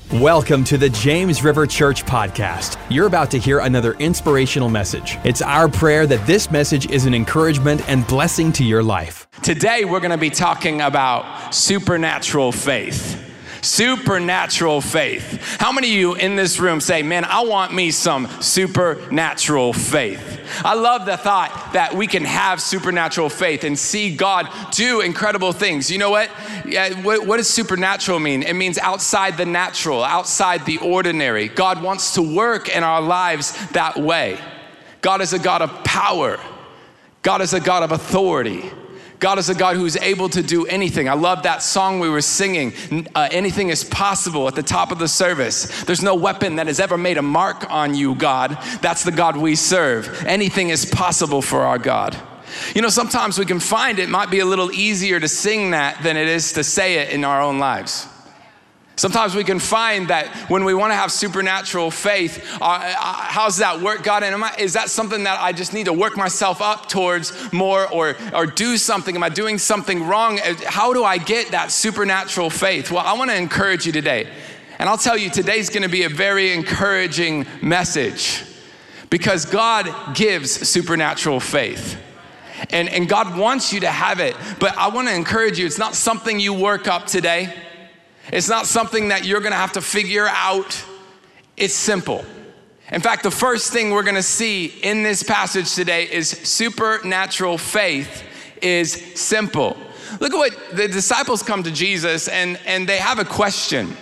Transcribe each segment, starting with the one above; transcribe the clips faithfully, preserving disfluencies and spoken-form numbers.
Welcome to the James River Church podcast. You're about to hear another inspirational message. It's our prayer that this message is an encouragement and blessing to your life. Today, we're going to be talking about supernatural faith. Supernatural faith. How many of you in this room say, man, I want me some supernatural faith? I love the thought that we can have supernatural faith and see God do incredible things. You know what? Yeah, what, what does supernatural mean? It means outside the natural, outside the ordinary. God wants to work in our lives that way. God is a God of power. God is a God of authority. God is a God who's able to do anything. I love that song we were singing, uh, anything is possible, at the top of the service. There's no weapon that has ever made a mark on you, God. That's the God we serve. Anything is possible for our God. You know, sometimes we can find it might be a little easier to sing that than it is to say it in our own lives. Sometimes we can find that when we want to have supernatural faith, uh, uh, how does that work, God? And am I, is that something that I just need to work myself up towards more or, or do something? Am I doing something wrong? How do I get that supernatural faith? Well, I want to encourage you today. And I'll tell you, today's going to be a very encouraging message because God gives supernatural faith. And, and God wants you to have it. But I want to encourage you, it's not something you work up today. It's not something that you're gonna have to figure out. It's simple. In fact, the first thing we're gonna see in this passage today is supernatural faith is simple. Look at what the disciples come to Jesus and, and they have a question.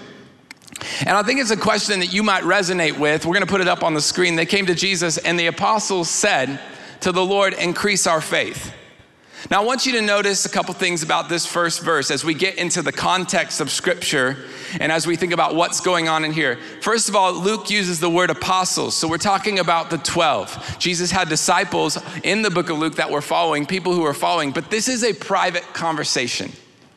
And I think it's a question that you might resonate with. We're gonna put it up on the screen. They came to Jesus and the apostles said to the Lord, increase our faith. Now, I want you to notice a couple things about this first verse as we get into the context of Scripture and as we think about what's going on in here. First of all, Luke uses the word apostles. So we're talking about the twelve. Jesus had disciples in the book of Luke that were following, people who were following, but this is a private conversation.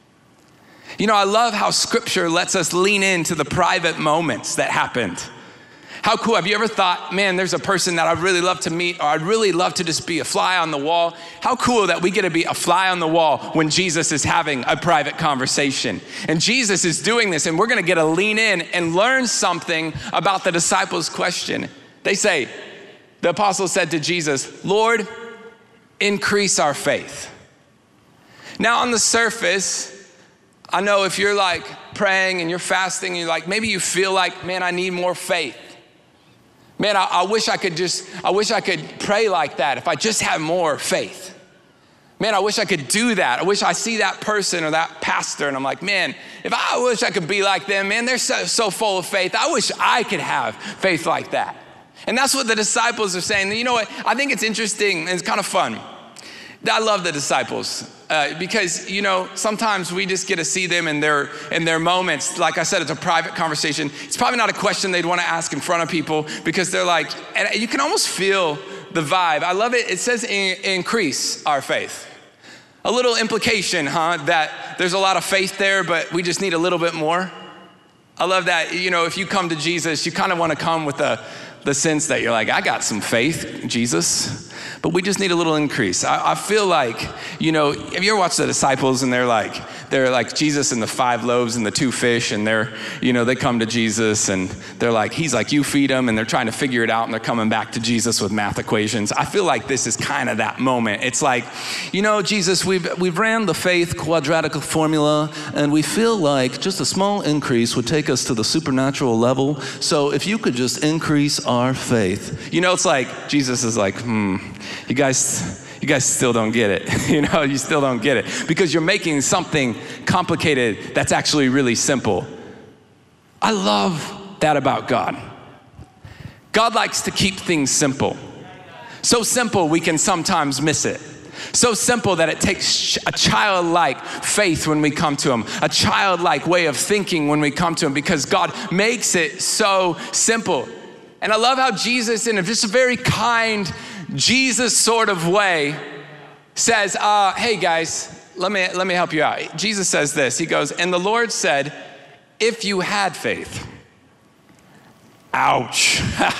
You know, I love how Scripture lets us lean into the private moments that happened. How cool, have you ever thought, man, there's a person that I'd really love to meet, or I'd really love to just be a fly on the wall? How cool that we get to be a fly on the wall when Jesus is having a private conversation. And Jesus is doing this, and we're gonna get to lean in and learn something about the disciples' question. They say, the apostles said to Jesus, Lord, increase our faith. Now on the surface, I know if you're like praying and you're fasting, and you're like, maybe you feel like, man, I need more faith. Man, I, I wish I could just, I wish I could pray like that if I just had more faith. Man, I wish I could do that. I wish I see that person or that pastor and I'm like, man, if I wish I could be like them, man, they're so, so full of faith. I wish I could have faith like that. And that's what the disciples are saying. And you know what? I think it's interesting and it's kind of fun. I love the disciples uh, because, you know, sometimes we just get to see them in their in their moments. Like I said, it's a private conversation. It's probably not a question they'd want to ask in front of people because they're like, and you can almost feel the vibe. I love it. It says in, increase our faith. A little implication, huh? That there's a lot of faith there, but we just need a little bit more. I love that, you know, if you come to Jesus, you kind of want to come with the, the sense that you're like, I got some faith, Jesus. But we just need a little increase. I, I feel like, you know, have you ever watched the disciples and they're like, they're like Jesus and the five loaves and the two fish and they're, you know, they come to Jesus and they're like, he's like, you feed them, and they're trying to figure it out and they're coming back to Jesus with math equations. I feel like this is kind of that moment. It's like, you know, Jesus, we've, we've ran the faith quadratic formula and we feel like just a small increase would take us to the supernatural level. So if you could just increase our faith. You know, it's like, Jesus is like, hmm. You guys, you guys still don't get it. You know, you still don't get it because you're making something complicated that's actually really simple. I love that about God. God likes to keep things simple. So simple we can sometimes miss it. So simple that it takes a childlike faith when we come to him, a childlike way of thinking when we come to him because God makes it so simple. And I love how Jesus, in just a very kind, Jesus sort of way, says, uh, hey guys, let me, let me help you out. Jesus says this, he goes, and the Lord said, if you had faith. Ouch.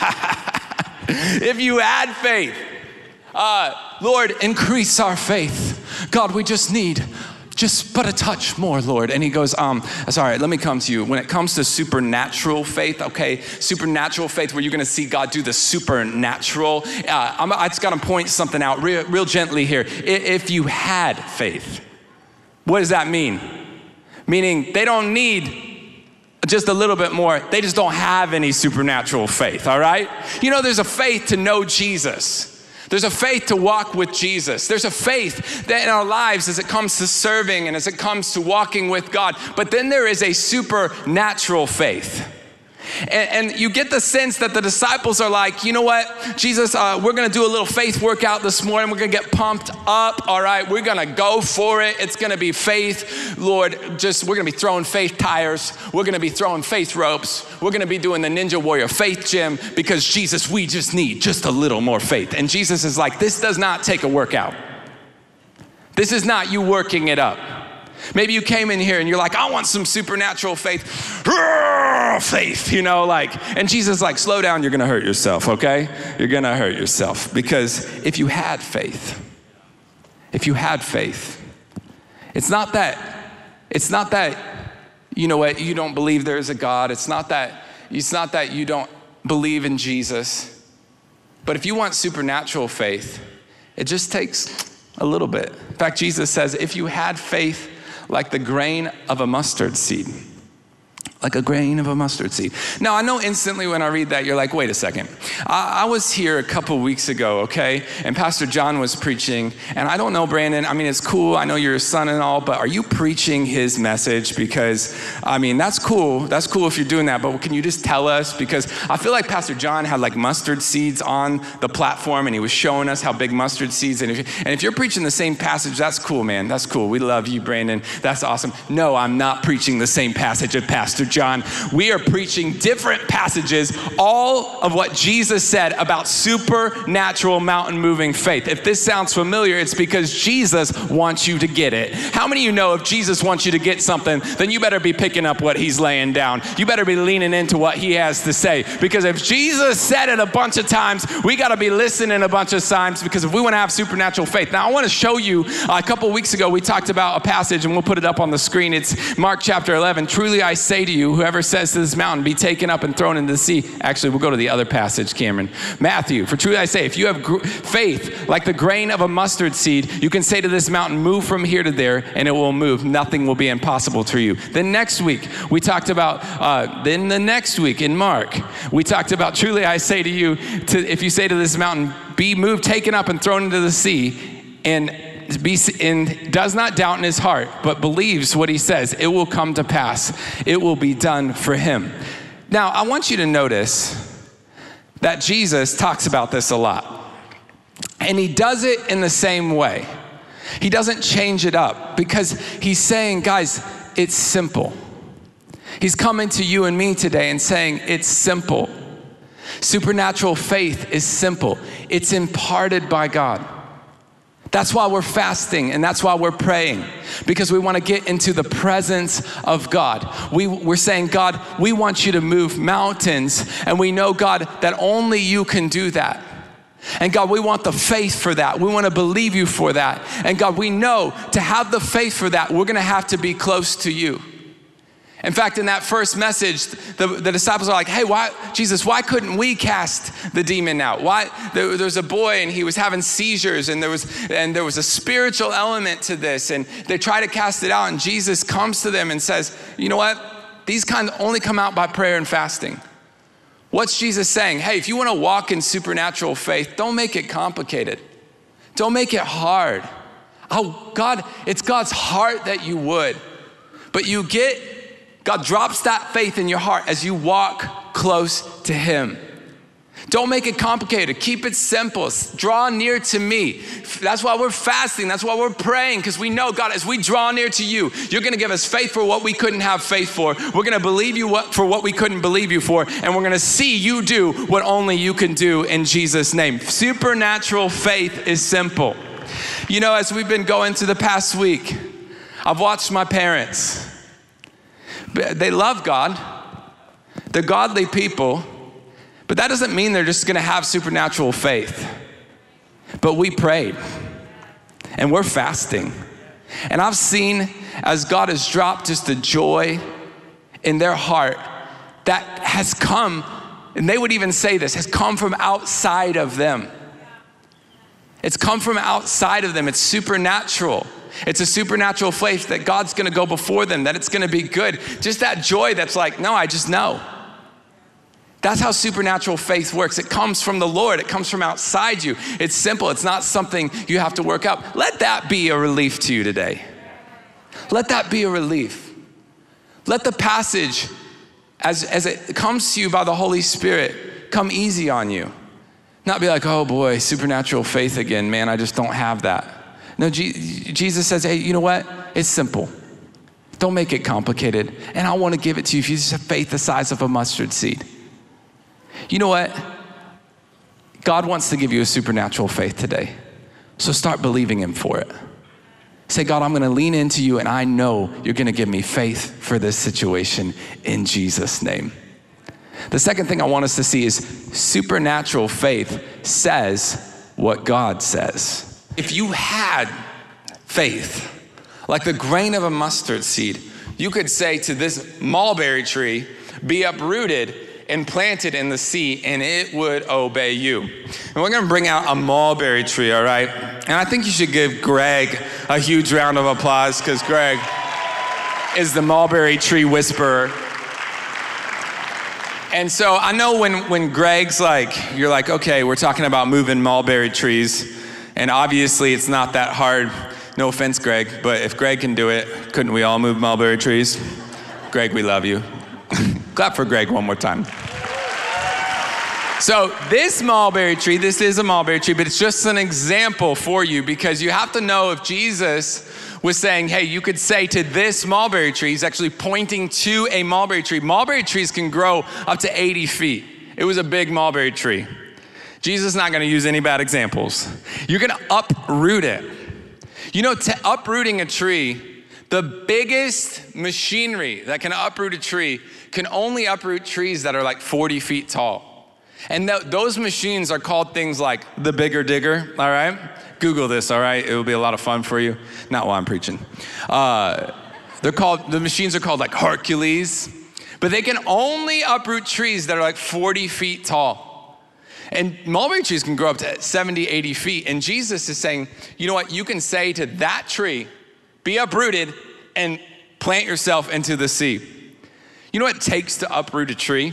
If you had faith. Uh, Lord, increase our faith. God, we just need just but a touch more, Lord. And he goes, um, sorry, let me come to you. When it comes to supernatural faith, okay, supernatural faith where you're gonna see God do the supernatural, uh, I'm, I just gotta point something out real, real gently here. If you had faith, what does that mean? Meaning they don't need just a little bit more, they just don't have any supernatural faith, all right? You know, there's a faith to know Jesus. There's a faith to walk with Jesus. There's a faith that in our lives as it comes to serving and as it comes to walking with God. But then there is a supernatural faith. And, and you get the sense that the disciples are like, you know what, Jesus, uh, we're gonna do a little faith workout this morning. We're gonna get pumped up, all right? We're gonna go for it. It's gonna be faith. Lord, just, we're gonna be throwing faith tires. We're gonna be throwing faith ropes. We're gonna be doing the Ninja Warrior faith gym because Jesus, we just need just a little more faith. And Jesus is like, this does not take a workout. This is not you working it up. Maybe you came in here and you're like, I want some supernatural faith. Faith, you know, like, and Jesus is like, slow down, you're gonna hurt yourself, okay? You're gonna hurt yourself. Because if you had faith, if you had faith, it's not that, it's not that, you know what, you don't believe there is a God. It's not that, it's not that you don't believe in Jesus. But if you want supernatural faith, it just takes a little bit. In fact, Jesus says, if you had faith like the grain of a mustard seed, like a grain of a mustard seed. Now, I know instantly when I read that, you're like, wait a second. I, I was here a couple weeks ago, okay? And Pastor John was preaching, and I don't know, Brandon, I mean, it's cool. I know you're his son and all, but are you preaching his message? Because, I mean, that's cool. That's cool if you're doing that, but can you just tell us? Because I feel like Pastor John had like mustard seeds on the platform, and he was showing us how big mustard seeds, and if, and if you're preaching the same passage, that's cool, man. That's cool. We love you, Brandon. That's awesome. No, I'm not preaching the same passage of Pastor John. We are preaching different passages, all of what Jesus said about supernatural mountain moving faith. If this sounds familiar, it's because Jesus wants you to get it. How many of you know if Jesus wants you to get something, then you better be picking up what he's laying down. You better be leaning into what he has to say. Because if Jesus said it a bunch of times, we got to be listening a bunch of times, because if we want to have supernatural faith. Now, I want to show you, uh, a couple weeks ago, we talked about a passage, and we'll put it up on the screen. It's Mark chapter eleven. Truly I say to you, whoever says to this mountain, be taken up and thrown into the sea. Actually, we'll go to the other passage, Cameron. Matthew, for truly I say, if you have gr- faith like the grain of a mustard seed, you can say to this mountain, move from here to there, and it will move. Nothing will be impossible to you. Then next week, we talked about, uh, then the next week in Mark, we talked about, truly I say to you, to, if you say to this mountain, be moved, taken up and thrown into the sea, and Be, and does not doubt in his heart, but believes what he says, it will come to pass. It will be done for him. Now, I want you to notice that Jesus talks about this a lot. And he does it in the same way. He doesn't change it up, because he's saying, guys, it's simple. He's coming to you and me today and saying, it's simple. Supernatural faith is simple. It's imparted by God. That's why we're fasting, and that's why we're praying, because we want to get into the presence of God. We, we're saying, God, we want you to move mountains, and we know, God, that only you can do that. And God, we want the faith for that. We want to believe you for that. And God, we know to have the faith for that, we're going to have to be close to you. In fact, in that first message, the, the disciples are like, hey, why, Jesus, why couldn't we cast the demon out? Why? There, there was a boy and he was having seizures, and there was and there was a spiritual element to this, and they try to cast it out, and Jesus comes to them and says, you know what? These kind of only come out by prayer and fasting. What's Jesus saying? Hey, if you want to walk in supernatural faith, don't make it complicated. Don't make it hard. Oh, God, it's God's heart that you would. But you get, God drops that faith in your heart as you walk close to him. Don't make it complicated. Keep it simple. Draw near to me. That's why we're fasting. That's why we're praying, because we know, God, as we draw near to you, you're going to give us faith for what we couldn't have faith for. We're going to believe you what, for what we couldn't believe you for. And we're going to see you do what only you can do in Jesus' name. Supernatural faith is simple. You know, as we've been going through the past week, I've watched my parents. They love God. They're godly people. But that doesn't mean they're just gonna have supernatural faith. But we prayed, and we're fasting, And I've seen as God has dropped just a joy in their heart that has come, and they would even say this, has come from outside of them. It's come from outside of them. It's supernatural. It's a supernatural faith that God's gonna go before them, that it's gonna be good. Just that joy that's like, no, I just know. That's how supernatural faith works. It comes from the Lord. It comes from outside you. It's simple. It's not something you have to work out. Let that be a relief to you today. Let that be a relief. Let the passage, as, as it comes to you by the Holy Spirit, come easy on you. Not be like, oh boy, supernatural faith again. Man, I just don't have that. No, G- Jesus says, hey, you know what? It's simple. Don't make it complicated. And I want to give it to you if you just have faith the size of a mustard seed. You know what? God wants to give you a supernatural faith today. So start believing him for it. Say, God, I'm gonna lean into you and I know you're gonna give me faith for this situation in Jesus' name. The second thing I want us to see is supernatural faith says what God says. If you had faith, like the grain of a mustard seed, you could say to this mulberry tree, be uprooted and planted in the sea, and it would obey you. And we're gonna bring out a mulberry tree, all right? And I think you should give Greg a huge round of applause, because Greg is the mulberry tree whisperer. And so I know when, when Greg's like, you're like, okay, we're talking about moving mulberry trees, and obviously it's not that hard. No offense, Greg, but if Greg can do it, couldn't we all move mulberry trees? Greg, we love you. Clap for Greg one more time. So this mulberry tree, this is a mulberry tree, but it's just an example for you, because you have to know if Jesus was saying, hey, you could say to this mulberry tree, he's actually pointing to a mulberry tree. Mulberry trees can grow up to eighty feet. It was a big mulberry tree. Jesus is not gonna use any bad examples. You're gonna uproot it. You know, to uprooting a tree, the biggest machinery that can uproot a tree can only uproot trees that are like forty feet tall. And th- those machines are called things like the Bigger Digger, all right? Google this, all right? It will be a lot of fun for you. Not while I'm preaching. Uh, they're called, the machines are called like Hercules, but they can only uproot trees that are like forty feet tall. And mulberry trees can grow up to seventy, eighty feet. And Jesus is saying, you know what? You can say to that tree, be uprooted and plant yourself into the sea. You know what it takes to uproot a tree?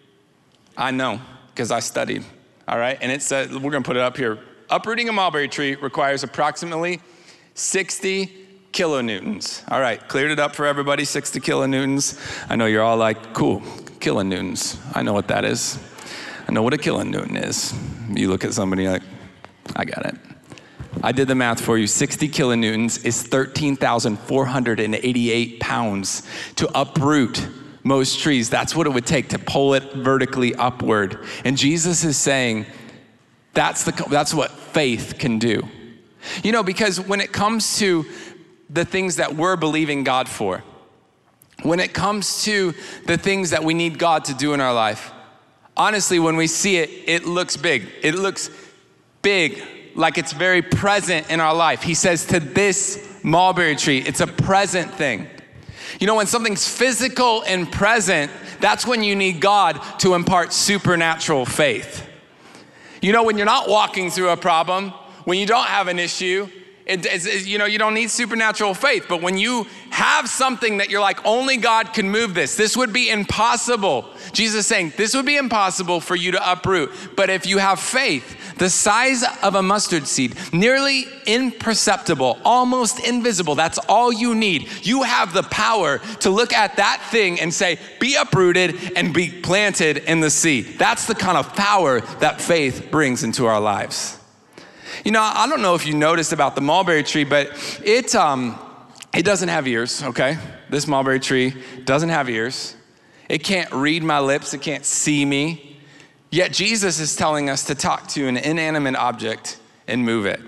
I know, because I studied, all right? And it says, we're gonna put it up here. Uprooting a mulberry tree requires approximately sixty kilonewtons. All right, cleared it up for everybody, sixty kilonewtons. I know you're all like, cool, kilonewtons. I know what that is. I know what a kilonewton is. You look at somebody like, I got it. I did the math for you. sixty kilonewtons is thirteen thousand four hundred eighty-eight pounds to uproot most trees. That's what it would take to pull it vertically upward. And Jesus is saying, that's the that's what faith can do. You know, because when it comes to the things that we're believing God for, when it comes to the things that we need God to do in our life, honestly, when we see it, it looks big. It looks big, like it's very present in our life. He says to this mulberry tree, it's a present thing. You know, when something's physical and present, that's when you need God to impart supernatural faith. You know, when you're not walking through a problem, when you don't have an issue, it, it's, you know, you don't need supernatural faith. But when you have something that you're like, only God can move this, this would be impossible. Jesus is saying, this would be impossible for you to uproot. But if you have faith, the size of a mustard seed, nearly imperceptible, almost invisible, that's all you need. You have the power to look at that thing and say, be uprooted and be planted in the sea. That's the kind of power that faith brings into our lives. You know, I don't know if you noticed about the mulberry tree, but it, um, it doesn't have ears, okay? This mulberry tree doesn't have ears. It can't read my lips, it can't see me. Yet Jesus is telling us to talk to an inanimate object and move it.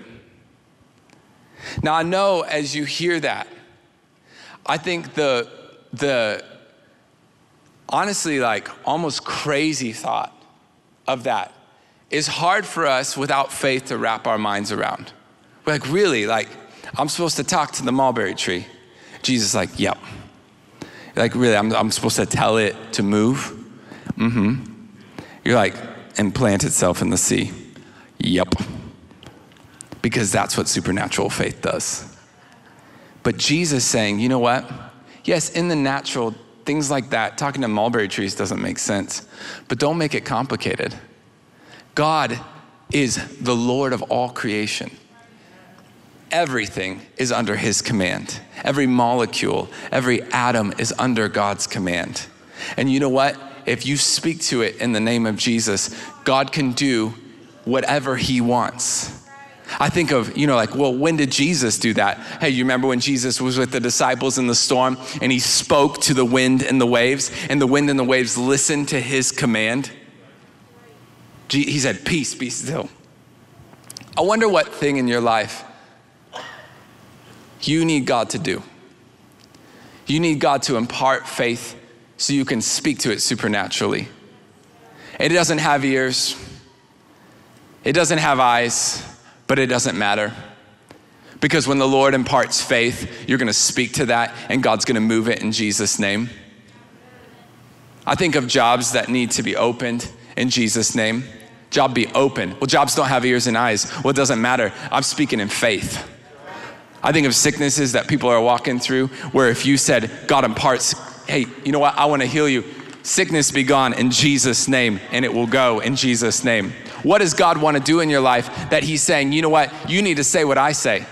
Now I know as you hear that, I think the, the honestly like almost crazy thought of that is hard for us without faith to wrap our minds around. We're like, really, like I'm supposed to talk to the mulberry tree. Jesus is like, yep. Like, really, I'm, I'm supposed to tell it to move? Mm-hmm. You're like, and plant itself in the sea. Yep. Because that's what supernatural faith does. But Jesus saying, you know what? Yes, in the natural, things like that, talking to mulberry trees doesn't make sense. But don't make it complicated. God is the Lord of all creation. Everything is under his command. Every molecule, every atom is under God's command. And you know what? If you speak to it in the name of Jesus, God can do whatever he wants. I think of, you know, like, well, when did Jesus do that? Hey, you remember when Jesus was with the disciples in the storm and he spoke to the wind and the waves, and the wind and the waves listened to his command? He said, peace, be still. I wonder what thing in your life you need God to do. You need God to impart faith so you can speak to it supernaturally. It doesn't have ears. It doesn't have eyes, but it doesn't matter. Because when the Lord imparts faith, you're gonna speak to that and God's gonna move it in Jesus' name. I think of jobs that need to be opened in Jesus' name. Job be open. Well, jobs don't have ears and eyes. Well, it doesn't matter. I'm speaking in faith. I think of sicknesses that people are walking through where if you said, God imparts, hey, you know what? I wanna heal you. Sickness be gone in Jesus' name, and it will go in Jesus' name. What does God wanna do in your life that he's saying, you know what? You need to say what I say.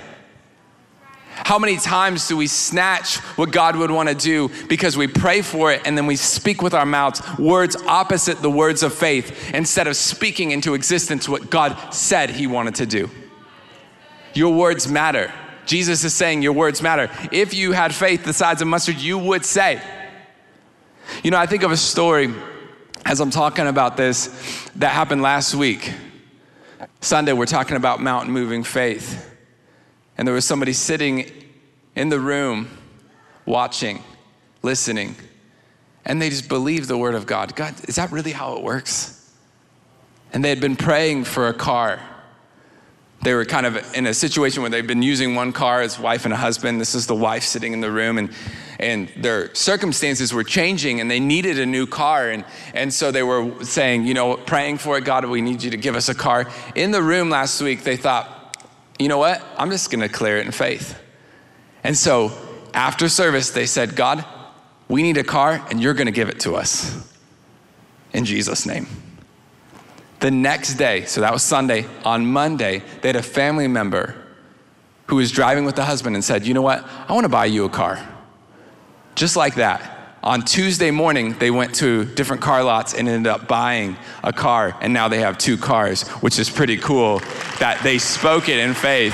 How many times do we snatch what God would wanna do because we pray for it and then we speak with our mouths words opposite the words of faith instead of speaking into existence what God said he wanted to do? Your words matter. Jesus is saying your words matter. If you had faith the size of mustard, you would say. You know, I think of a story as I'm talking about this that happened last week. Sunday, we're talking about mountain moving faith. And there was somebody sitting in the room, watching, listening, and they just believed the word of God. God, is that really how it works? And they had been praying for a car. They were kind of in a situation where they've been using one car as wife and a husband. This is the wife sitting in the room, and and their circumstances were changing and they needed a new car. And, and so they were saying, you know, praying for it, God, we need you to give us a car. In the room last week, they thought, you know what? I'm just gonna declare it in faith. And so after service, they said, God, we need a car and you're gonna give it to us in Jesus' name. The next day, so that was Sunday, on Monday, they had a family member who was driving with the husband and said, you know what? I wanna buy you a car. Just like that. On Tuesday morning, they went to different car lots and ended up buying a car, and now they have two cars, which is pretty cool that they spoke it in faith.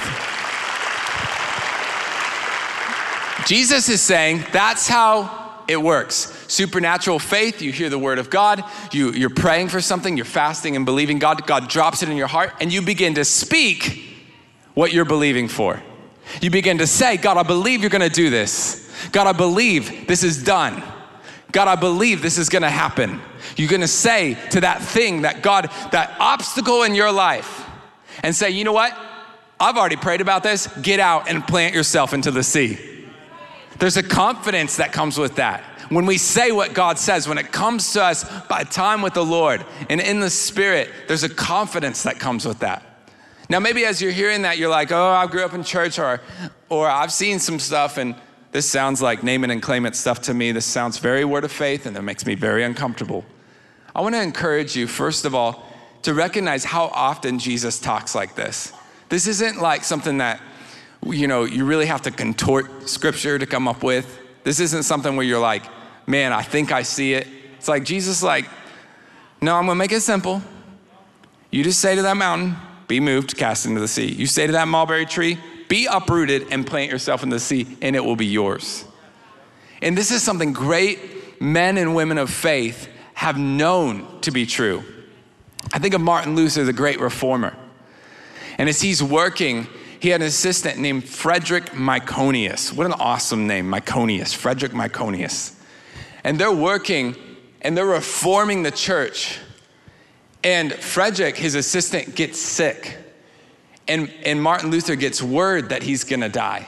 Jesus is saying that's how it works. Supernatural faith, you hear the word of God, you, you're praying for something, you're fasting and believing God, God drops it in your heart, and you begin to speak what you're believing for. You begin to say, God, I believe you're gonna do this. God, I believe this is done. God, I believe this is gonna happen. You're gonna say to that thing, that God, that obstacle in your life, and say, you know what? I've already prayed about this. Get out and plant yourself into the sea. There's a confidence that comes with that. When we say what God says, when it comes to us by time with the Lord and in the Spirit, there's a confidence that comes with that. Now, maybe as you're hearing that, you're like, oh, I grew up in church, or, or I've seen some stuff, and this sounds like name it and claim it stuff to me. This sounds very word of faith, and it makes me very uncomfortable. I wanna encourage you, first of all, to recognize how often Jesus talks like this. This isn't like something that, you know, you really have to contort scripture to come up with. This isn't something where you're like, man, I think I see it. It's like Jesus like, no, I'm gonna make it simple. You just say to that mountain, be moved, cast into the sea. You say to that mulberry tree, be uprooted and plant yourself in the sea, and it will be yours. And this is something great men and women of faith have known to be true. I think of Martin Luther, the great reformer. And as he's working, he had an assistant named Frederick Myconius. What an awesome name, Myconius, Frederick Myconius. And they're working and they're reforming the church. And Frederick, his assistant, gets sick. And, and Martin Luther gets word that he's gonna die.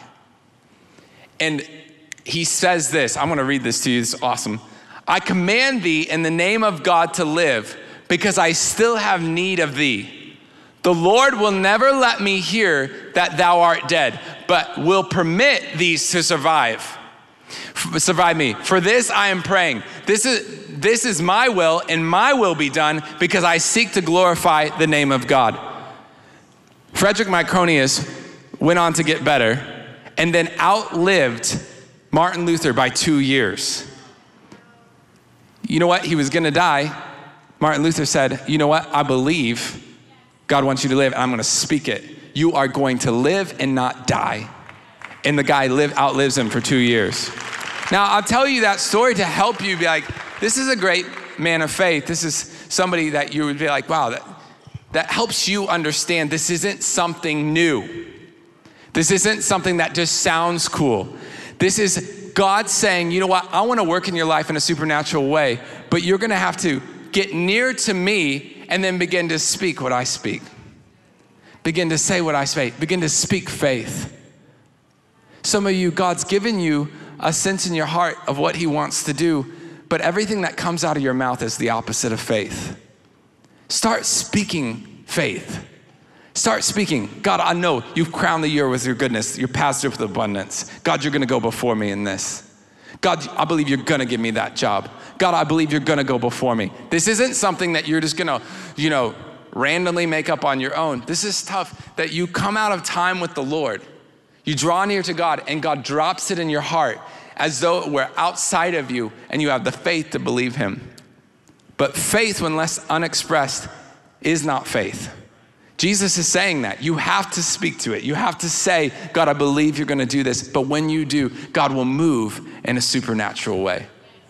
And he says this, I'm gonna read this to you, it's awesome. I command thee in the name of God to live, because I still have need of thee. The Lord will never let me hear that thou art dead, but will permit thee to survive. Survive me. For this I am praying. This is, this is my will, and my will be done, because I seek to glorify the name of God. Frederick Myconius went on to get better, and then outlived Martin Luther by two years. You know what? He was gonna die. Martin Luther said, you know what? I believe God wants you to live, and I'm gonna speak it. You are going to live and not die. And the guy live, outlives him for two years. Now, I'll tell you that story to help you be like, this is a great man of faith. This is somebody that you would be like, wow, that, that helps you understand this isn't something new. This isn't something that just sounds cool. This is God saying, you know what? I want to work in your life in a supernatural way, but you're going to have to get near to me and then begin to speak what I speak. Begin to say what I say. Begin to speak faith. Some of you, God's given you a sense in your heart of what he wants to do, but everything that comes out of your mouth is the opposite of faith. Start speaking faith. Start speaking. God, I know you've crowned the year with your goodness. You're pastored with abundance. God, you're gonna go before me in this. God, I believe you're gonna give me that job. God, I believe you're gonna go before me. This isn't something that you're just gonna, you know, randomly make up on your own. This is tough that you come out of time with the Lord. You draw near to God and God drops it in your heart as though it were outside of you and you have the faith to believe him. But faith, when less unexpressed, is not faith. Jesus is saying that. You have to speak to it. You have to say, God, I believe you're gonna do this. But when you do, God will move in a supernatural way.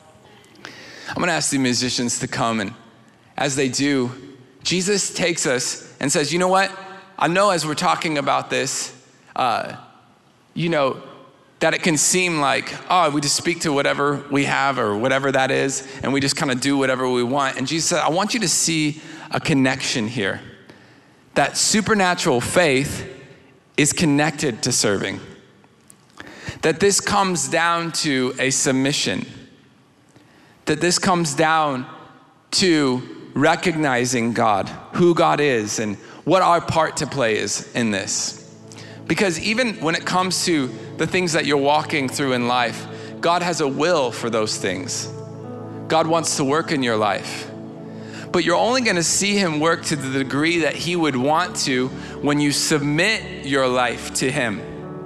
I'm gonna ask the musicians to come, and as they do, Jesus takes us and says, you know what? I know as we're talking about this, uh, you know, that it can seem like, oh, we just speak to whatever we have or whatever that is, and we just kind of do whatever we want. And Jesus said, I want you to see a connection here. That supernatural faith is connected to serving. That this comes down to a submission. That this comes down to recognizing God, who God is, and what our part to play is in this. Because even when it comes to the things that you're walking through in life, God has a will for those things. God wants to work in your life. But you're only gonna see him work to the degree that he would want to when you submit your life to him.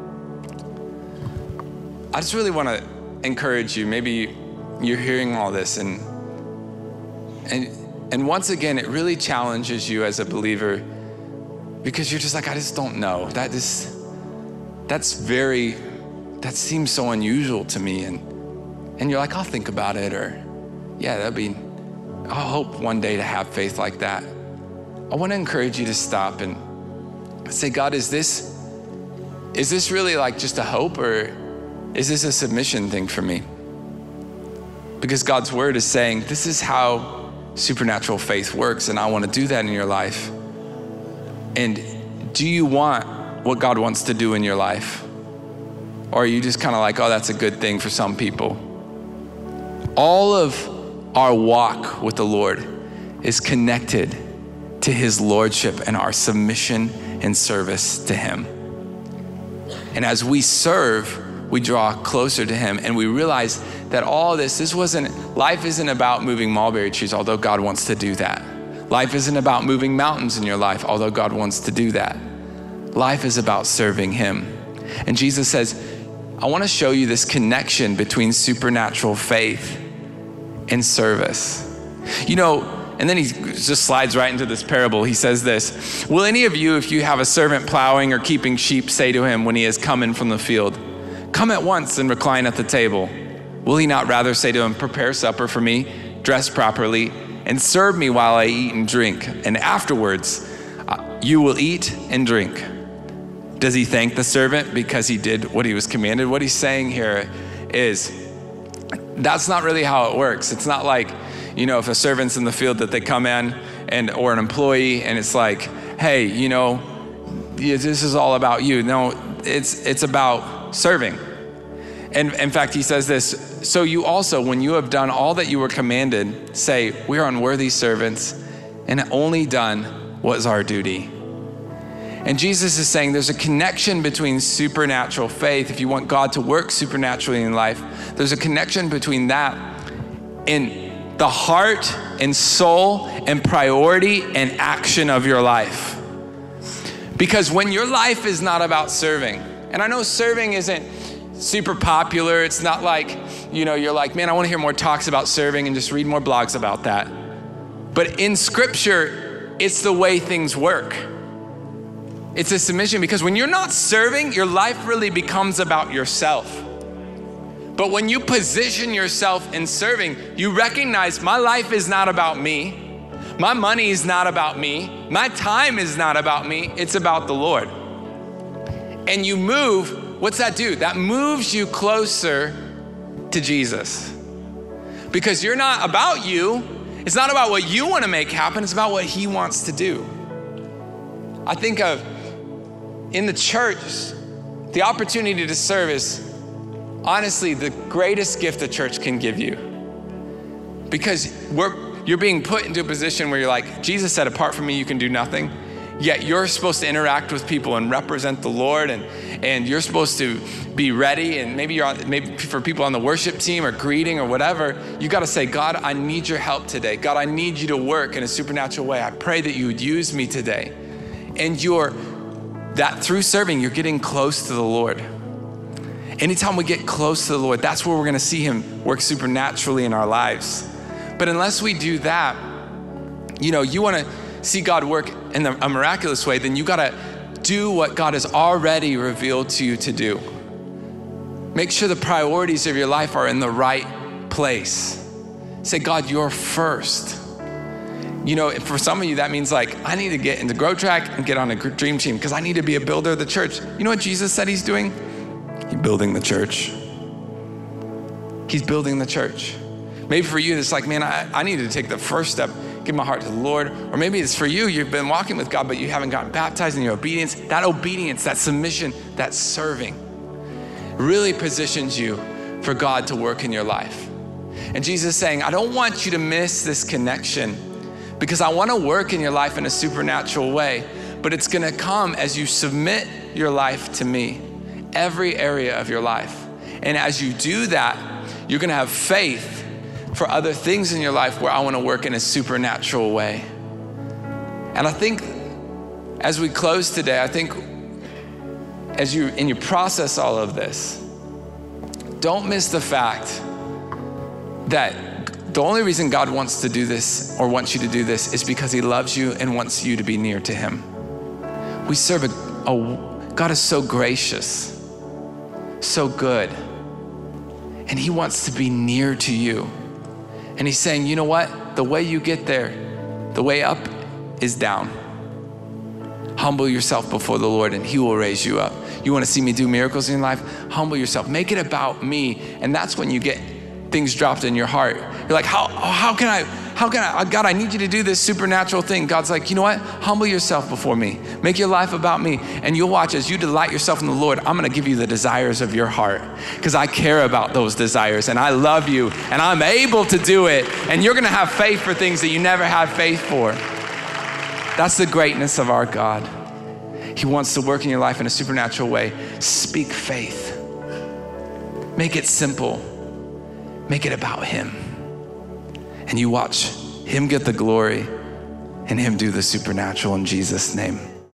I just really wanna encourage you. Maybe you're hearing all this and, and, and once again, it really challenges you as a believer because you're just like, I just don't know. That is, that's very, that seems so unusual to me. And, and you're like, I'll think about it, or yeah, that'd be, I hope one day to have faith like that. I want to encourage you to stop and say, God, is this, is this really like just a hope, or is this a submission thing for me? Because God's word is saying, this is how supernatural faith works, and I want to do that in your life. And do you want what God wants to do in your life? Or are you just kind of like, oh, that's a good thing for some people? All of our walk with the Lord is connected to his lordship and our submission and service to him. And as we serve, we draw closer to him, and we realize that all this, this wasn't, life isn't about moving mulberry trees, although God wants to do that. Life isn't about moving mountains in your life, although God wants to do that. Life is about serving him. And Jesus says, I want to show you this connection between supernatural faith and service. You know, and then he just slides right into this parable. He says this, will any of you, if you have a servant plowing or keeping sheep, say to him when he is coming from the field, come at once and recline at the table? Will he not rather say to him, prepare supper for me, dress properly, and serve me while I eat and drink, and afterwards uh, you will eat and drink? Does he thank the servant because he did what he was commanded? What he's saying here is, that's not really how it works. It's not like, you know, if a servant's in the field that they come in and, or an employee, and it's like, hey, you know, this is all about you. No, it's it's about serving. And in fact, he says this, so you also, when you have done all that you were commanded, say, we are unworthy servants and only done what is our duty. And Jesus is saying there's a connection between supernatural faith. If you want God to work supernaturally in life, there's a connection between that and the heart and soul and priority and action of your life. Because when your life is not about serving, and I know serving isn't super popular. It's not like, you know, you're like, man, I want to hear more talks about serving and just read more blogs about that. But in scripture, it's the way things work. It's a submission, because when you're not serving, your life really becomes about yourself. But when you position yourself in serving, you recognize my life is not about me. My money is not about me. My time is not about me. It's about the Lord. And you move. What's that do? That moves you closer to Jesus. Because you're not about you. It's not about what you want to make happen. It's about what he wants to do. I think of in the church, the opportunity to serve is honestly the greatest gift the church can give you. Because we're, you're being put into a position where you're like, Jesus said, apart from me, you can do nothing. Yet you're supposed to interact with people and represent the Lord, and, and you're supposed to be ready. And maybe you're on, maybe for people on the worship team or greeting or whatever, you got to say, God, I need your help today. God, I need you to work in a supernatural way. I pray that you would use me today. And you're that through serving, you're getting close to the Lord. Anytime we get close to the Lord, that's where we're going to see him work supernaturally in our lives. But unless we do that, you know, you want to see God work in a miraculous way, then you gotta do what God has already revealed to you to do. Make sure the priorities of your life are in the right place. Say, God, you're first. You know, for some of you, that means like, I need to get into Grow Track and get on a dream team because I need to be a builder of the church. You know what Jesus said he's doing? He's building the church. He's building the church. Maybe for you, it's like, man, I, I need to take the first step, give my heart to the Lord. Or maybe it's for you, you've been walking with God, but you haven't gotten baptized in your obedience. That obedience, that submission, that serving really positions you for God to work in your life. And Jesus is saying, I don't want you to miss this connection because I want to work in your life in a supernatural way, but it's going to come as you submit your life to me, every area of your life. And as you do that, you're going to have faith for other things in your life where I want to work in a supernatural way. And I think as we close today, I think as you, and you process all of this, don't miss the fact that the only reason God wants to do this or wants you to do this is because he loves you and wants you to be near to him. We serve a, a God is so gracious, so good, and he wants to be near to you. And he's saying, you know what? The way you get there, the way up is down. Humble yourself before the Lord and he will raise you up. You want to see me do miracles in your life? Humble yourself. Make it about me. And that's when you get things dropped in your heart. You're like, how, how can I, how can I, God, I need you to do this supernatural thing. God's like, you know what? Humble yourself before me. Make your life about me. And you'll watch as you delight yourself in the Lord, I'm going to give you the desires of your heart because I care about those desires and I love you and I'm able to do it. And you're going to have faith for things that you never had faith for. That's the greatness of our God. He wants to work in your life in a supernatural way. Speak faith. Make it simple. Make it about him. And you watch him get the glory and him do the supernatural in Jesus' name.